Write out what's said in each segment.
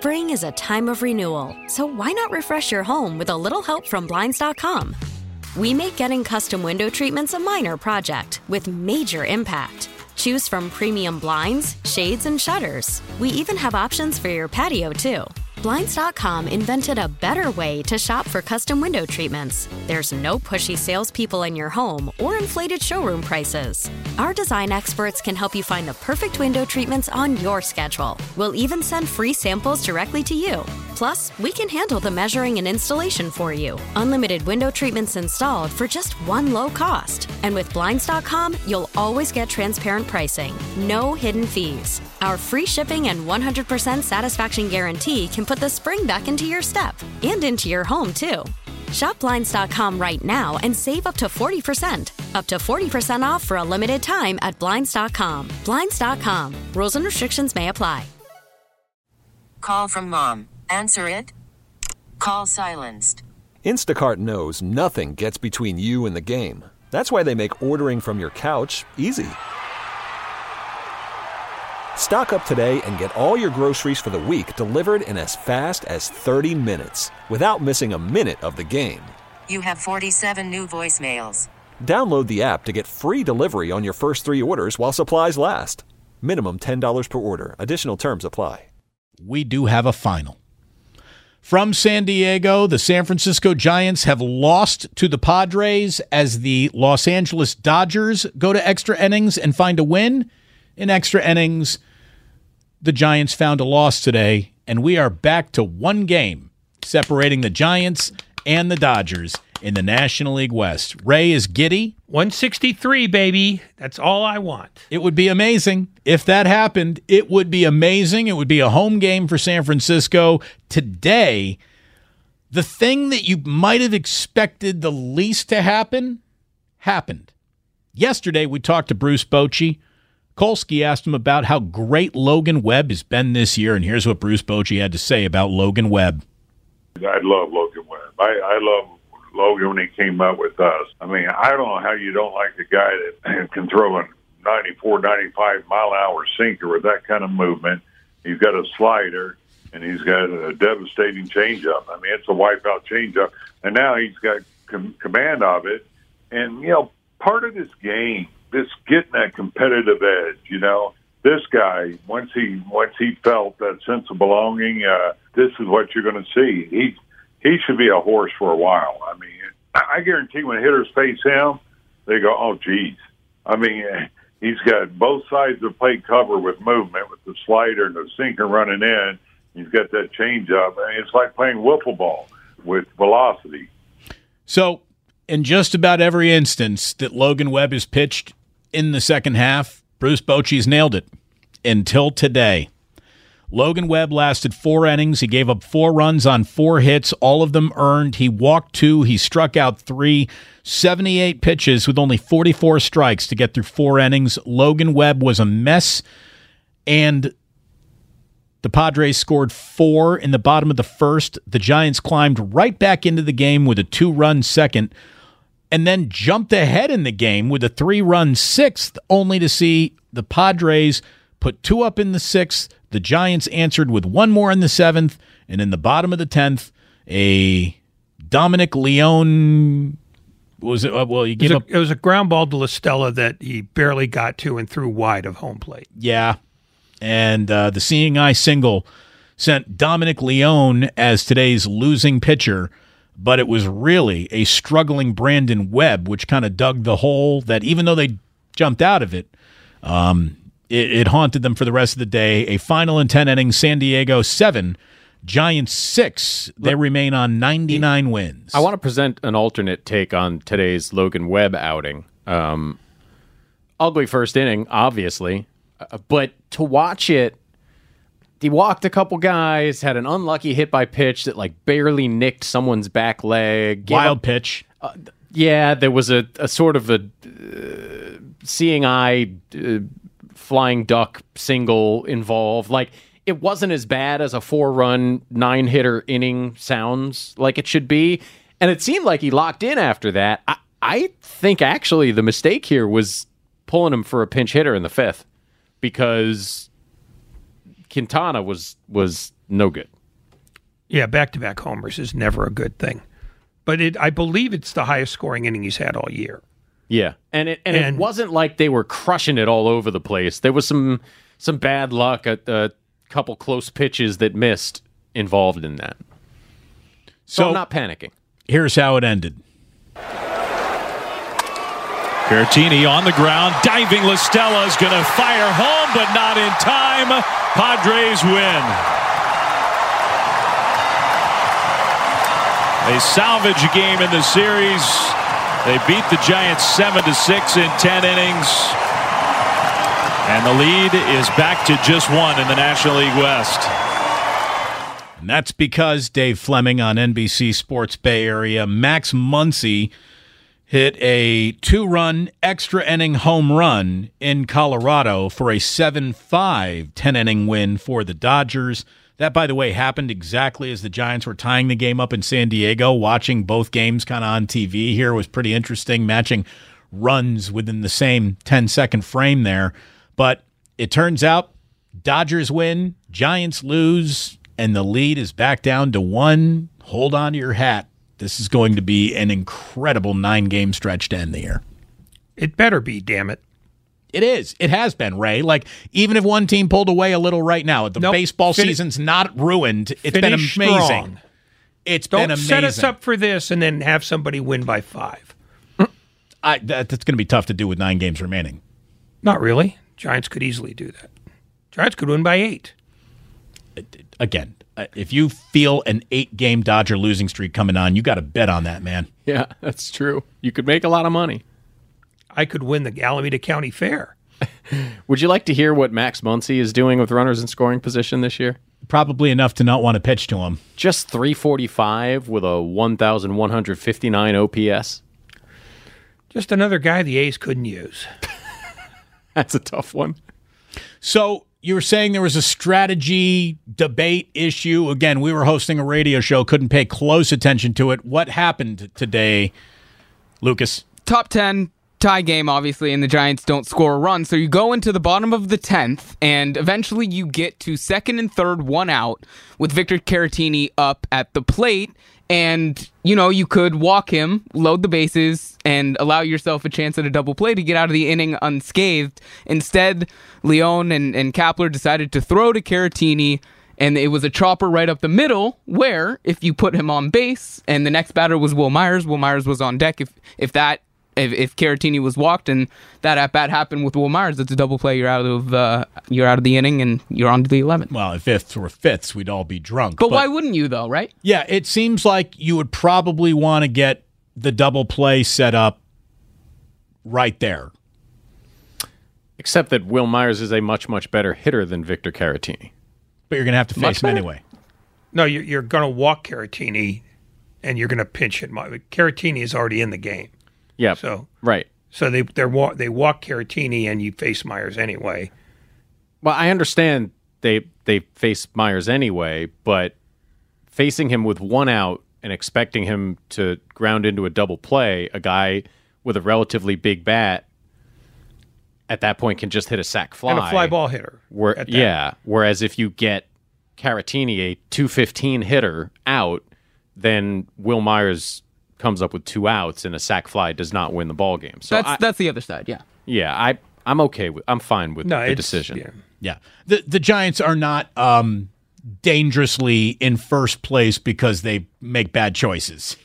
Spring is a time of renewal, so why not refresh your home with a little help from Blinds.com? We make getting custom window treatments a minor project with major impact. Choose from premium blinds, shades, and shutters. We even have options for your patio, too. Blinds.com invented a better way to shop for custom window treatments. There's no pushy salespeople in your home or inflated showroom prices. Our design experts can help you find the perfect window treatments on your schedule. We'll even send free samples directly to you. Plus, we can handle the measuring and installation for you. Unlimited window treatments installed for just one low cost. And with Blinds.com, you'll always get transparent pricing. No hidden fees. Our free shipping and 100% satisfaction guarantee can put the spring back into your step and into your home, too. Shop Blinds.com right now and save up to 40%. Up to 40% off for a limited time at Blinds.com. Blinds.com. Rules and restrictions may apply. Call from mom. Answer it. Call silenced. Instacart knows nothing gets between you and the game. That's why they make ordering from your couch easy. Stock up today and get all your groceries for the week delivered in as fast as 30 minutes without missing a minute of the game. You have 47 new voicemails. Download the app to get free delivery on your first 3 orders while supplies last. Minimum $10 per order. Additional terms apply. We do have a final. From San Diego, the San Francisco Giants have lost to the Padres as the Los Angeles Dodgers go to extra innings and find a win. In extra innings, the Giants found a loss today, and we are back to one game separating the Giants and the Dodgers in the National League West. Ray is giddy. 163, baby. That's all I want. It would be amazing. If that happened, it would be amazing. It would be a home game for San Francisco. Today, the thing that you might have expected the least to happen, happened. Yesterday, we talked to Bruce Bochy. Kolsky asked him about how great Logan Webb has been this year, and here's what Bruce Bochy had to say about Logan Webb. I love Logan Webb. I love Logan when he came up with us. I mean, I don't know how you don't like the guy that can throw a 94, 95-mile-an-hour sinker with that kind of movement. He's got a slider, and he's got a devastating changeup. I mean, it's a wipeout changeup, and now he's got command of it. And, you know, part of this game, this getting that competitive edge, you know, this guy, once he felt that sense of belonging, this is what you're going to see. He should be a horse for a while. I mean, I guarantee when hitters face him, they go, oh, geez. I mean, he's got both sides of the plate covered with movement, with the slider and the sinker running in. He's got that changeup. I mean, it's like playing wiffle ball with velocity. So, in just about every instance that Logan Webb has pitched in the second half, Bruce Bochy's nailed it until today. Logan Webb lasted 4 innings. He gave up 4 runs on 4 hits, all of them earned. He walked 2. He struck out 3. 78 pitches with only 44 strikes to get through 4 innings. Logan Webb was a mess, and the Padres scored 4 in the bottom of the first. The Giants climbed right back into the game with a 2-run second, and then jumped ahead in the game with a 3-run sixth, only to see the Padres put 2 up in the 6th. The Giants answered with 1 more in the 7th, and in the bottom of the 10th, a Dominic Leone was it? Well, you give up. It was a ground ball to La Stella that he barely got to and threw wide of home plate. Yeah, and the Seeing Eye single sent Dominic Leone as today's losing pitcher, but it was really a struggling Brandon Webb, which kind of dug the hole that even though they jumped out of it, it haunted them for the rest of the day. A final in 10 innings, San Diego 7, Giants 6. They remain on 99 wins. I want to present an alternate take on today's Logan Webb outing. Ugly first inning, obviously, but to watch it, he walked a couple guys, had an unlucky hit by pitch that like barely nicked someone's back leg. Wild pitch. Yeah, there was a sort of a Seeing Eye flying duck single involved. Like, it wasn't as bad as a 4-run 9-hitter inning sounds like it should be, and it seemed like he locked in after that. I think actually the mistake here was pulling him for a pinch hitter in the 5th, because Quintana was no good. Yeah, back-to-back homers is never a good thing. But I believe it's the highest scoring inning he's had all year. Yeah, and it wasn't like they were crushing it all over the place. There was some bad luck, a couple close pitches that missed involved in that. So I'm not panicking. Here's how it ended. Caratini on the ground, diving LaStella is going to fire home, but not in time. Padres win. They salvage a game in the series. They beat the Giants 7-6 in 10 innings. And the lead is back to just 1 in the National League West. And that's because, Dave Fleming on NBC Sports Bay Area, Max Muncy hit a 2-run extra inning home run in Colorado for a 7-5 10-inning win for the Dodgers. That, by the way, happened exactly as the Giants were tying the game up in San Diego. Watching both games kind of on TV here was pretty interesting, matching runs within the same 10-second frame there. But it turns out Dodgers win, Giants lose, and the lead is back down to 1. Hold on to your hat. This is going to be an incredible 9-game stretch to end the year. It better be, damn it. It is. It has been, Ray. Like, even if one team pulled away a little right now, the baseball season's not ruined. It's been amazing. Strong. It's been amazing. Don't set us up for this and then have somebody win by 5. That's going to be tough to do with 9 games remaining. Not really. Giants could easily do that. Giants could win by 8. Again, if you feel an 8-game Dodger losing streak coming on, you got to bet on that, man. Yeah, that's true. You could make a lot of money. I could win the Alameda County Fair. Would you like to hear what Max Muncy is doing with runners in scoring position this year? Probably enough to not want to pitch to him. Just 345 with a 1,159 OPS. Just another guy the A's couldn't use. That's a tough one. So you were saying there was a strategy debate issue. Again, we were hosting a radio show, couldn't pay close attention to it. What happened today, Lucas? Top 10 tie game, obviously, and the Giants don't score a run. So you go into the bottom of the 10th, and eventually you get to second and third, 1 out, with Victor Caratini up at the plate. And, you could walk him, load the bases, and allow yourself a chance at a double play to get out of the inning unscathed. Instead, Leon and Kapler decided to throw to Caratini, and it was a chopper right up the middle where, if you put him on base, and the next batter was Will Myers was on deck. If Caratini was walked and that at bat happened with Will Myers, it's a double play. You're out of the inning and you're on to the 11th. Well, if fifths were fifths, we'd all be drunk. But why wouldn't you, though? Right? Yeah, it seems like you would probably want to get the double play set up right there. Except that Will Myers is a much, much better hitter than Victor Caratini. But you're going to have to face him anyway. No, you're going to walk Caratini and you're going to pinch hit. Caratini is already in the game. Yeah. So right. So they walk Caratini and you face Myers anyway. Well, I understand they face Myers anyway, but facing him with 1 out and expecting him to ground into a double play, a guy with a relatively big bat at that point can just hit a sac fly. And a fly ball hitter. Whereas if you get Caratini, a 215 hitter, out, then Will Myers comes up with 2 outs and a sac fly does not win the ball game. So that's the other side, yeah. Yeah, I'm fine with the decision. Yeah. The Giants are not dangerously in first place because they make bad choices.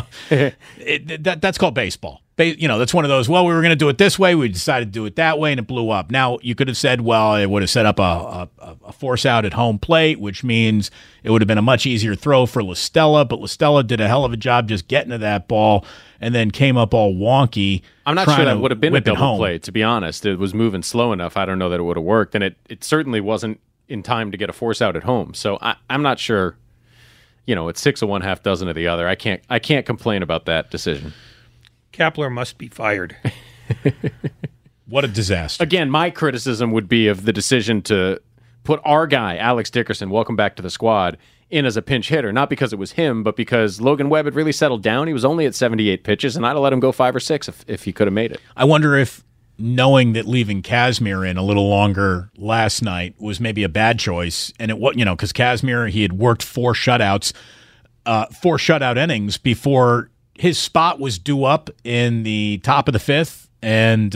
That's called baseball. That's one of those, well, we were going to do it this way, we decided to do it that way, and it blew up. Now, you could have said, well, it would have set up a force out at home plate, which means it would have been a much easier throw for LaStella, but LaStella did a hell of a job just getting to that ball and then came up all wonky. I'm not sure that would have been a double play, to be honest. It was moving slow enough. I don't know that it would have worked, and it certainly wasn't in time to get a force out at home. So I'm not sure. It's 6 of one, half dozen of the other. I can't complain about that decision. Kapler must be fired. What a disaster. Again, my criticism would be of the decision to put our guy, Alex Dickerson, welcome back to the squad, in as a pinch hitter. Not because it was him, but because Logan Webb had really settled down. He was only at 78 pitches, and I'd have let him go 5 or 6 if he could have made it. I wonder if knowing that leaving Kazmir in a little longer last night was maybe a bad choice. And it was, because Kazmir, he had worked 4 shutout innings before his spot was due up in the top of the 5th. And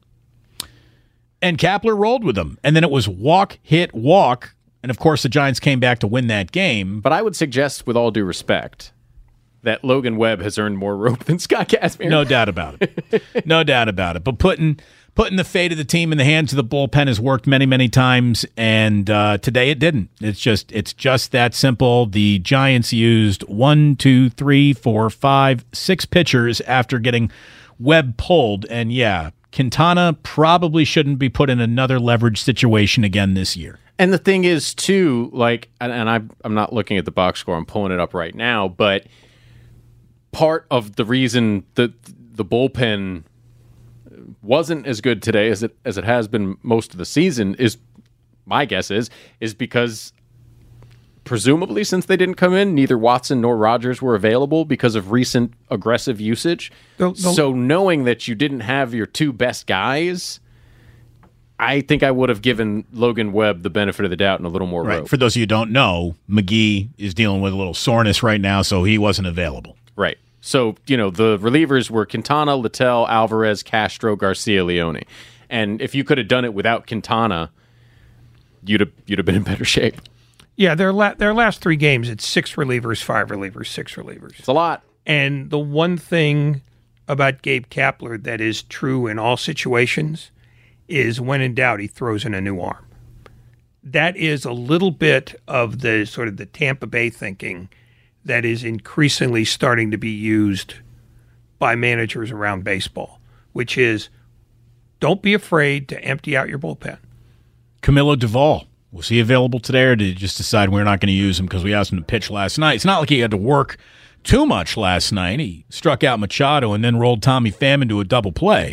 Kapler rolled with him. And then it was walk, hit, walk. And, of course, the Giants came back to win that game. But I would suggest, with all due respect, that Logan Webb has earned more rope than Scott Kazmir. No doubt about it. No doubt about it. But putting the fate of the team in the hands of the bullpen has worked many, many times, and today it didn't. It's just that simple. The Giants used 1, 2, 3, 4, 5, 6 pitchers after getting Webb pulled, and yeah, Quintana probably shouldn't be put in another leverage situation again this year. And the thing is, too, and I'm not looking at the box score, I'm pulling it up right now, but part of the reason that the bullpen wasn't as good today as it has been most of the season is, my guess is because presumably since they didn't come in, neither Watson nor Rogers were available because of recent aggressive usage. So knowing that you didn't have your 2 best guys, I think I would have given Logan Webb the benefit of the doubt and a little more rope. For those of you who don't know, McGee is dealing with a little soreness right now, so he wasn't available. Right. So, the relievers were Quintana, Littell, Alvarez, Castro, Garcia, Leone. And if you could have done it without Quintana, you'd have been in better shape. Yeah, their last 3 games, it's 6 relievers, 5 relievers, 6 relievers. It's a lot. And the one thing about Gabe Kapler that is true in all situations is when in doubt, he throws in a new arm. That is a little bit of the sort of the Tampa Bay thinking that is increasingly starting to be used by managers around baseball, which is don't be afraid to empty out your bullpen. Camilo Duvall, was he available today, or did you just decide we're not going to use him because we asked him to pitch last night? It's not like he had to work too much last night. He struck out Machado and then rolled Tommy Pham into a double play.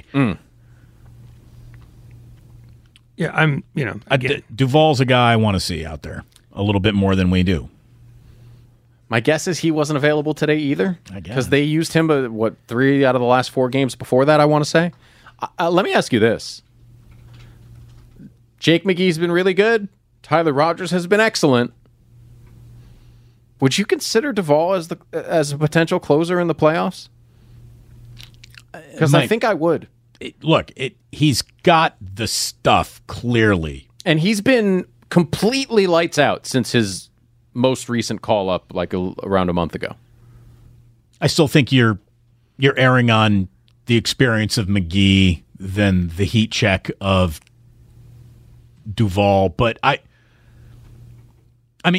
Yeah, Duvall's a guy I want to see out there a little bit more than we do. My guess is he wasn't available today either. I guess. Because they used him, 3 out of the last 4 games before that, I want to say. Let me ask you this. Jake McGee's been really good. Tyler Rogers has been excellent. Would you consider Duvall as a potential closer in the playoffs? Because I think I would. He's got the stuff, clearly. And he's been completely lights out since his most recent call up around a month ago. I still think you're erring on the experience of McGee than the heat check of Duvall, but I'm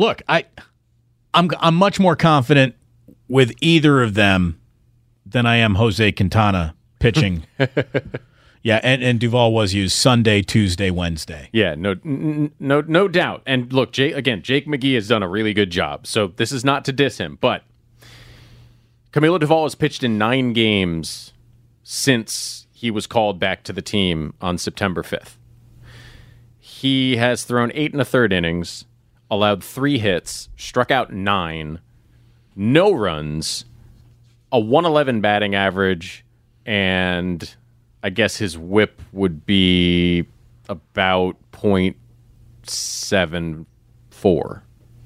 much more confident with either of them than I am Jose Quintana pitching. Yeah, and Duvall was used Sunday, Tuesday, Wednesday. Yeah, no doubt. And look, Jake McGee has done a really good job. So this is not to diss him, but Camilo Duvall has pitched in 9 games since he was called back to the team on September 5th. He has thrown 8 1/3 innings, allowed 3 hits, struck out 9, no runs, a 111 batting average, and I guess his whip would be about .74.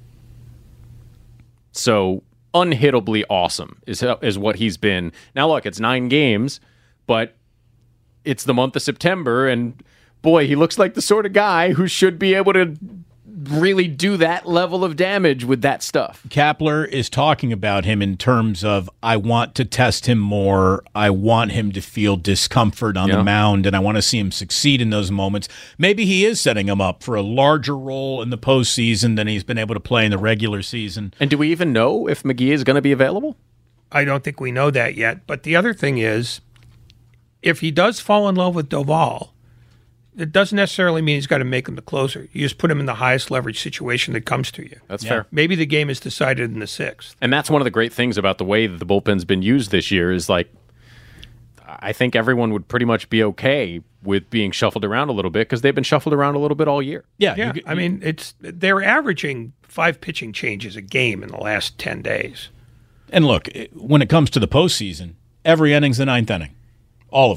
So unhittably awesome is what he's been. Now look, it's 9 games, but it's the month of September, and boy, he looks like the sort of guy who should be able to really do that level of damage with that stuff. Kapler is talking about him in terms of, I want to test him more. I want him to feel discomfort on the mound, and I want to see him succeed in those moments. Maybe he is setting him up for a larger role in the postseason than he's been able to play in the regular season. And do we even know if McGee is going to be available? I don't think we know that yet. But the other thing is, if he does fall in love with Duvall, it doesn't necessarily mean he's got to make him the closer. You just put him in the highest leverage situation that comes to you. That's fair. Maybe the game is decided in the 6th. And that's one of the great things about the way that the bullpen's been used this year is, I think everyone would pretty much be okay with being shuffled around a little bit because they've been shuffled around a little bit all year. Yeah. They're averaging 5 pitching changes a game in the last 10 days. And look, when it comes to the postseason, every inning's the 9th inning. All of them.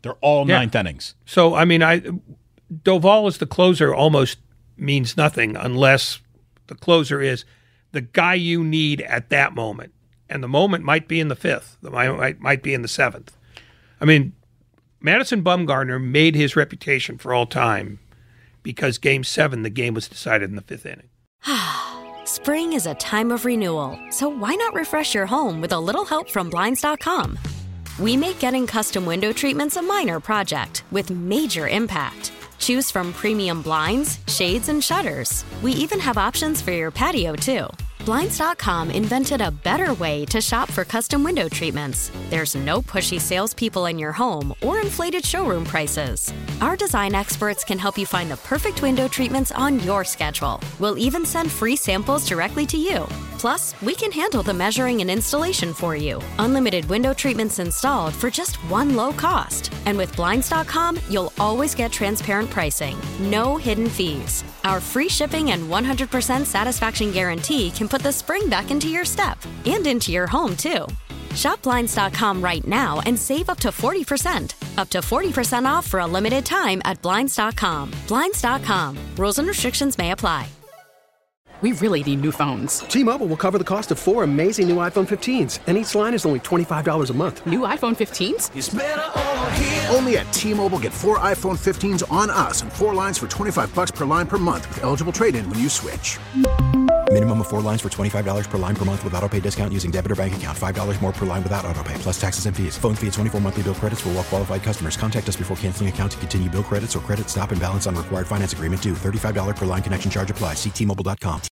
They're all ninth innings. So, I mean, Doval as the closer almost means nothing unless the closer is the guy you need at that moment. And the moment might be in the 5th. Might be in the 7th. I mean, Madison Bumgarner made his reputation for all time because Game 7, the game was decided in the 5th inning. Spring is a time of renewal, so why not refresh your home with a little help from Blinds.com? We make getting custom window treatments a minor project with major impact. Choose from premium blinds, shades, and shutters. We even have options for your patio, too. Blinds.com invented a better way to shop for custom window treatments. There's no pushy salespeople in your home or inflated showroom prices. Our design experts can help you find the perfect window treatments on your schedule. We'll even send free samples directly to you. Plus, we can handle the measuring and installation for you. Unlimited window treatments installed for just one low cost. And with Blinds.com, you'll always get transparent pricing. No hidden fees. Our free shipping and 100% satisfaction guarantee can put the spring back into your step and into your home, too. Shop Blinds.com right now and save up to 40%. Up to 40% off for a limited time at Blinds.com. Blinds.com. Rules and restrictions may apply. We really need new phones. T-Mobile will cover the cost of 4 amazing new iPhone 15s, and each line is only $25 a month. New iPhone 15s? It's better over here. Only at T-Mobile, get 4 iPhone 15s on us and 4 lines for $25 per line per month with eligible trade-in when you switch. Minimum of 4 lines for $25 per line per month with autopay discount using debit or bank account. $5 more per line without autopay, plus taxes and fees. Phone fee at 24 monthly bill credits for well-qualified customers. Contact us before canceling account to continue bill credits or credit stop and balance on required finance agreement due. $35 per line connection charge applies. See T-Mobile.com.